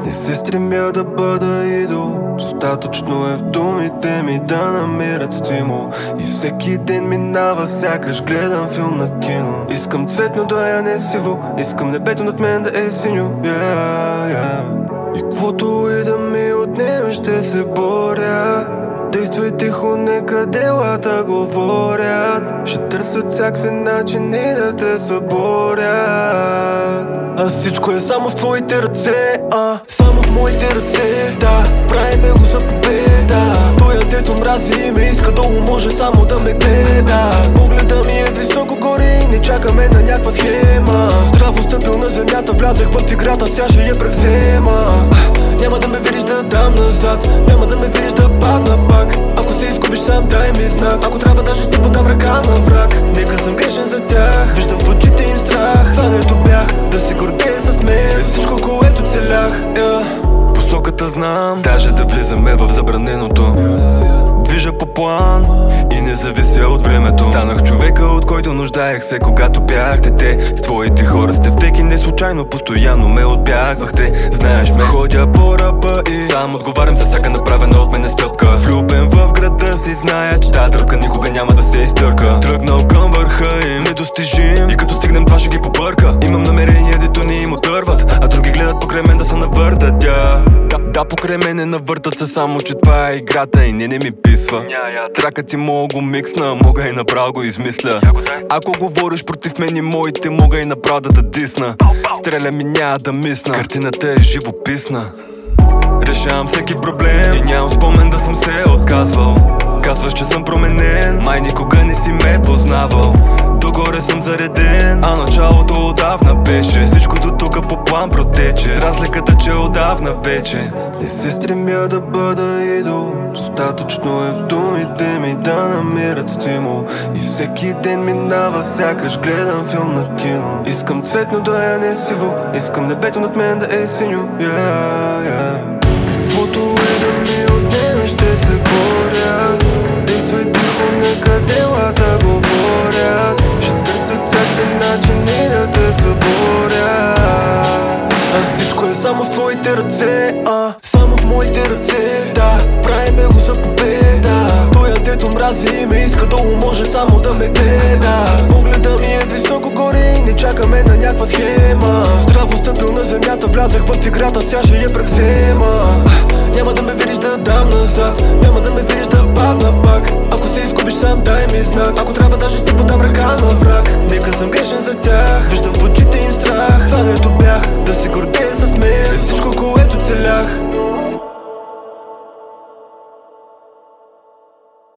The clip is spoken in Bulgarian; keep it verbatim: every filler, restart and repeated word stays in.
Не се стремя да бъда идол, достатъчно е в думите ми да намерят стимул. И всеки ден минава, сякаш гледам филм на кино. Искам цветно да я не сиво, искам небето над мен да е синьо, yeah, yeah. И каквото и да ми отнеме, ще се боря. Действай тихо, нека делата говорят. Ще търсят всякакви начини да те съборят. А всичко е само в твоите ръце, а само в моите ръце, да. Правиме го за победа. Той, дето мрази и ме иска долу, може само да ме гледа. Погледа ми е високо горе и не чакаме на някаква схема. Здраво стъпил на земята, влязах в играта, сега ще я превзема. Няма да ме видиш да дам назад, няма да ме видиш да падна пак. Ако се изгубиш сам, дай ми знак. Ако трябва, даже ще подам ръка на враг. Нека съм грешен за тях, виждам в очите им страх. Това дето бях, да се гордея с мен, е всичко, което целях, yeah. Посоката знам, даже да влизаме в забраненото. Движа по план и не завися от времето. Станах човека, от който нуждаех се, когато бях дете. С твоите хора сте веки, не случайно, постоянно ме отбягвахте. Знаеш ме, ходя по ръба и сам отговарям за всяка направена от мене стъпка. Влюбен в града си, зная, че тази тръпка никога няма да се изтърка. Тръгнал към върха им, недостижим, и като стигнем това ще ги побърка. Имам намерение, дето не им отърват, а други гледат покрай мен да се навъртат, yeah. Да, да, покрай мене навъртат се, само че това е играта и не, не ми писва. Тракът ти мога го миксна, мога и направо го измисля. Ако говориш против мен и моите, мога и направо да дисна. Стреля ми, няма да мисна, картината е живописна. Решавам всеки проблем и нямам спомен да съм се отказвал. Казваш, че съм променен, май никога не си ме познавал. Догоре съм зареден, а началото отдавна беше. Всичко до тука по план протече, с разликата, че отдавна вече. Не се стремя да бъда идол, достатъчно е в думите ми да намерят стимул. И всеки ден минава, сякаш гледам филм на кино. Искам цветно да я не сиво, искам небето над мен да е синьо, yeah, yeah. Каквото и да ми отнеме, ще се боря. Действай тихо, нека делата говорят. Ще търсят всякакви начини да те съборят. А всичко е само в твоите ръце, а само в моите ръце, да. Правиме го за победа. Той, дето мрази и ме иска долу, може само да ме гледа. Погледа ми е високо горе и не чакаме на някаква схема. Здраво стъпил на земята, влязах в играта, сега ще я превзема. Няма да ме видиш да дам назад, няма да ме видиш да падна пак. Ако се изгубиш сам, дай ми знак. Ако трябва, даже ще подам ръка на враг. Нека съм грешен за тях, виждам в очите им страх. Това дето бях, да се гордея с мен, е всичко, което целях.